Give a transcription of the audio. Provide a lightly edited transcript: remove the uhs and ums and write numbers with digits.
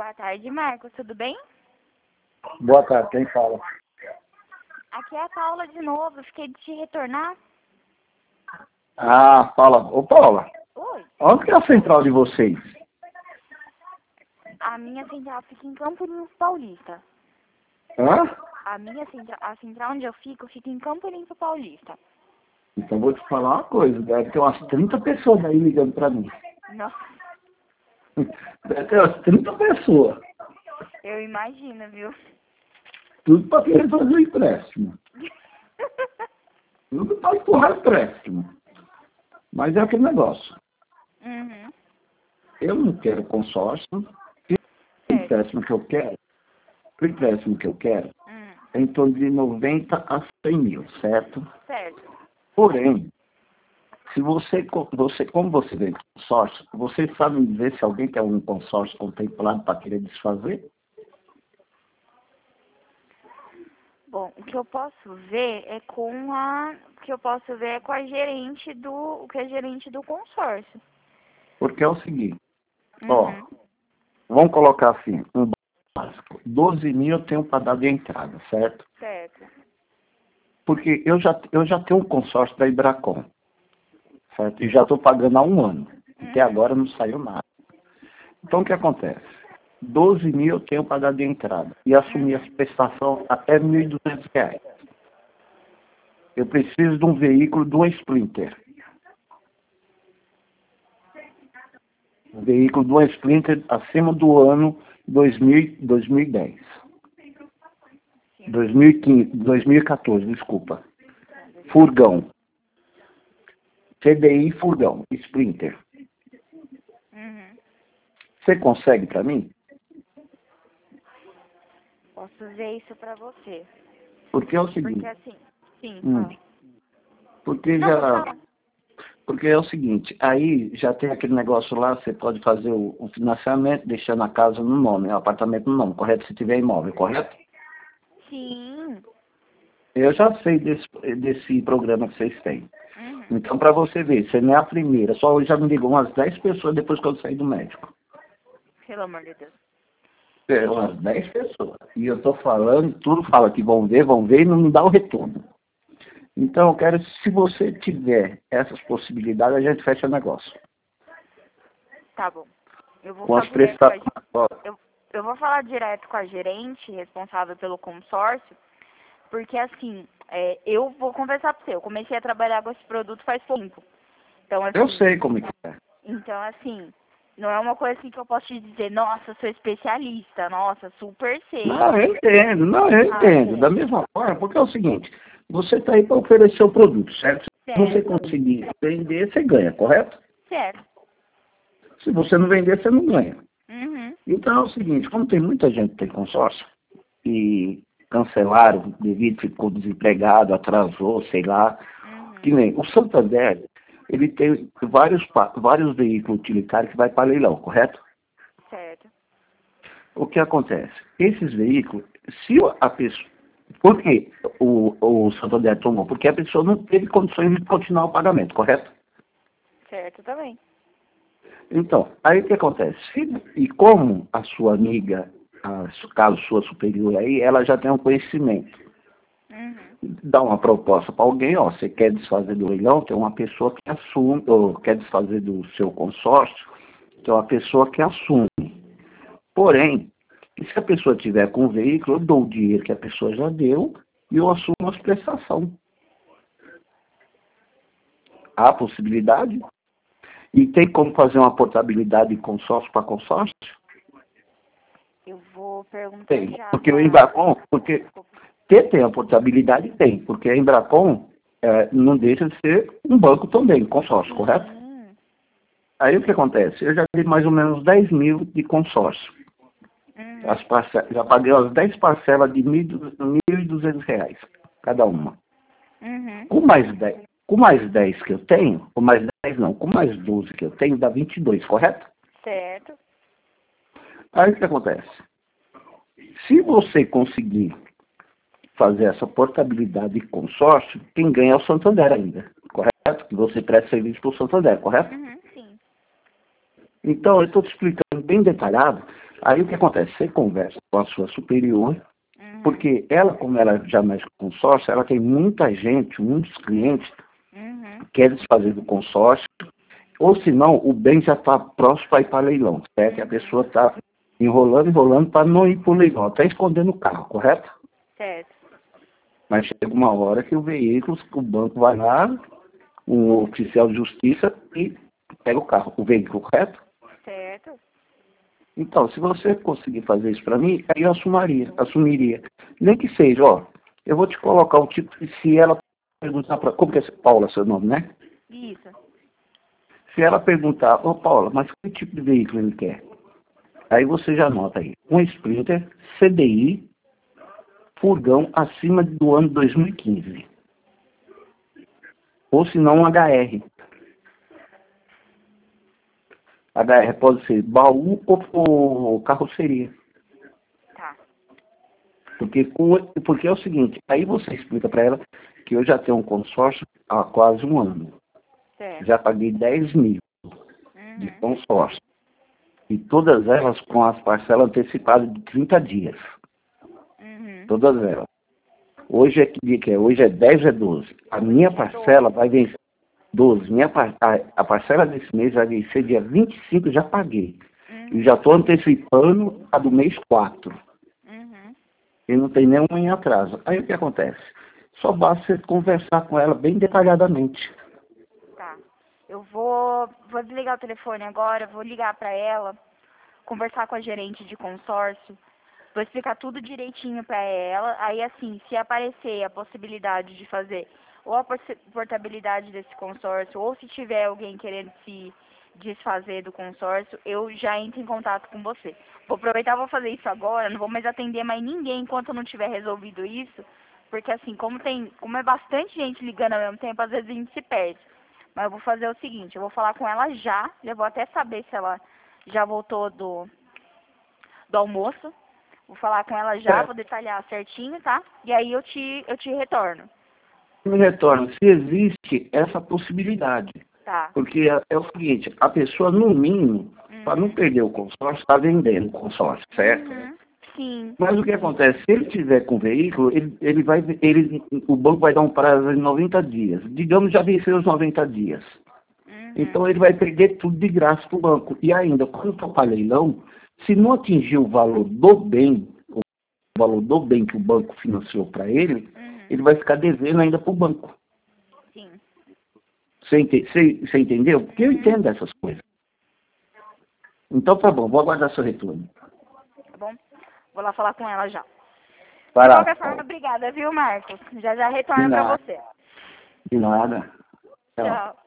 Boa tarde, Marcos. Tudo bem? Boa tarde, quem fala? Aqui é a Paula de novo. Fiquei de te retornar. Ah, fala. Ô, Paula, Oi. onde que é a central de vocês? A minha central fica em Campo Limpo Paulista. Hã? A central onde eu fico fica em Campo Limpo Paulista. Então vou te falar uma coisa, deve ter umas 30 pessoas aí ligando pra mim. Nossa, Deve ter umas 30 pessoas. eu imagino, viu? Tudo pra querer fazer empréstimo. Tudo pra empurrar empréstimo. Mas é aquele negócio. Uhum. Eu não quero consórcio. O empréstimo que eu quero, é em torno de 90 a 100 mil, certo? Certo. Porém, se como você vem consórcio, você sabe me dizer se alguém quer um consórcio contemplado para querer desfazer? Bom, o que eu posso ver é com a gerente do consórcio. Porque é o seguinte, ó, Uhum. vamos colocar assim, um básico. 12 mil eu tenho para dar de entrada, certo? Certo. Porque eu já tenho um consórcio da Ibracon, certo? E já estou pagando há um ano. Até agora não saiu nada. Então o que acontece? 12 mil eu tenho para dar de entrada. E assumir as prestações até R$ 1.200. Eu preciso de um veículo, de um Sprinter. Um veículo de um Sprinter acima do ano 2010. 2014, desculpa. Furgão. CDI Furgão, Sprinter. Uhum. Você consegue para mim? Posso ver isso pra você. Porque é o seguinte. Porque assim, sim, Hum, fala. porque Não, fala. porque é o seguinte, aí já tem aquele negócio lá, você pode fazer o financiamento deixando a casa no nome, o apartamento no nome, correto? Se tiver imóvel, correto? Sim. Eu já sei desse programa que vocês têm. Uhum. Então, para você ver, você não é a primeira. Só hoje já me ligou umas 10 pessoas depois que eu saí do médico. Pelo amor de Deus. É, umas 10 pessoas. E eu tô falando, tudo fala que vão ver e não me dá o retorno. Então, eu quero, se você tiver essas possibilidades, a gente fecha o negócio. Tá bom. Eu vou Com falar as direto com prestações. eu vou falar direto com a gerente responsável pelo consórcio, porque assim, eu vou conversar pra você. Eu comecei a trabalhar com esse produto faz pouco tempo. Então, Eu assim, sei como é que é. não é uma coisa assim que eu posso te dizer, nossa, sou especialista, nossa, super sei. Não, eu entendo. Não, eu entendo. Da mesma forma, porque é o seguinte, você está aí para oferecer o produto, certo? Se você Certo, conseguir vender, você ganha, correto? certo. Se você não vender, você não ganha. Uhum, Então é o seguinte, como tem muita gente que tem consórcio e cancelaram devido ficou desempregado, atrasou, sei lá, que uhum, nem o Santander, ele tem vários veículos utilitários que vai para leilão, correto? certo. O que acontece? Esses veículos, se a pessoa. Por que o Santander tomou? Porque a pessoa não teve condições de continuar o pagamento, correto? Certo também. Então, aí o que acontece? E como a sua amiga, caso sua superior aí, ela já tem um conhecimento, Uhum, dá uma proposta para alguém, ó, você quer desfazer do leilão, tem uma pessoa que assume, ou quer desfazer do seu consórcio, tem uma pessoa que assume. Porém, se a pessoa tiver com o veículo, eu dou o dinheiro que a pessoa já deu e eu assumo as prestações. Há possibilidade? E tem como fazer uma portabilidade de consórcio para consórcio? eu vou perguntar Tem. já Porque o pra... Embracon, porque tem a portabilidade, tem. Porque a Embracon não deixa de ser um banco também, consórcio, correto? Sim. Aí o que acontece? Eu já dei mais ou menos 10 mil de consórcio. Uhum, Já paguei as 10 parcelas de R$ 1.200 cada uma. uhum, Com mais 10 que eu tenho, com mais 10 não, com mais 12 que eu tenho, dá 22, correto? certo. Aí o que acontece? Se você conseguir fazer essa portabilidade de consórcio, quem ganha é o Santander ainda, correto? Que você presta serviço para o Santander, correto? Uhum, sim. Então, eu estou te explicando bem detalhado, Aí o que acontece? Você conversa com a sua superior, porque ela, como ela já mexe com consórcio, ela tem muita gente, muitos clientes que querem se fazer do consórcio, ou senão o bem já está próximo para ir para leilão, certo? E a pessoa está enrolando para não ir para o leilão, até escondendo o carro, correto? Certo. Mas chega uma hora que o veículo, o banco vai lá, um oficial de justiça e pega o carro, o veículo, correto? Certo. Então, se você conseguir fazer isso para mim, aí eu assumiria. Nem que seja, ó, eu vou te colocar o tipo, se ela perguntar para, como que é Paula, seu nome, né? Isso. Se ela perguntar, ô Paula, mas que tipo de veículo ele quer? Aí você já anota aí, um Sprinter, CDI, furgão acima do ano 2015. Ou se não um HR. HR pode ser baú ou carroceria. Tá. Porque é o seguinte, aí você explica para ela que eu já tenho um consórcio há quase um ano. Certo. Já paguei 10 mil de consórcio. E todas elas com as parcelas antecipadas de 30 dias. Todas elas. Hoje é que dia que é? Hoje é 10 ou é 12? A minha parcela vai vencer 12. A parcela desse mês vai vencer dia 25, já paguei. E já estou antecipando a do mês 4. E não tem nenhum em atraso. Aí o que acontece? Só basta você conversar com ela bem detalhadamente. Tá. Eu vou desligar o telefone agora, vou ligar pra ela, conversar com a gerente de consórcio, vou explicar tudo direitinho pra ela. Aí, assim, se aparecer a possibilidade de fazer ou a portabilidade desse consórcio, ou se tiver alguém querendo se desfazer do consórcio, eu já entro em contato com você. Vou aproveitar e vou fazer isso agora, não vou mais atender mais ninguém enquanto eu não tiver resolvido isso, porque assim, como é bastante gente ligando ao mesmo tempo, às vezes a gente se perde. Mas eu vou fazer o seguinte, eu vou falar com ela já vou até saber se ela já voltou do almoço. Vou falar com ela já, vou detalhar certinho, tá? E aí eu te retorno. Me retorna se existe essa possibilidade. Tá. Porque é o seguinte, a pessoa, no mínimo, para não perder o consórcio, está vendendo o consórcio, certo? Sim. Mas o que acontece? Se ele tiver com o veículo, o banco vai dar um prazo de 90 dias. Digamos, já venceu os 90 dias. Então ele vai perder tudo de graça para o banco. E ainda, quando for para leilão, se não atingir o valor do bem que o banco financiou para ele, ele vai ficar devendo ainda para o banco. Sim. Você entendeu? Porque eu entendo essas coisas. Então tá bom, vou aguardar seu retorno. Tá bom? Vou lá falar com ela já. Vai De lá, qualquer forma, obrigada, viu, Marcos? Já de retorno pra nada. você. De nada. Tchau. Tchau.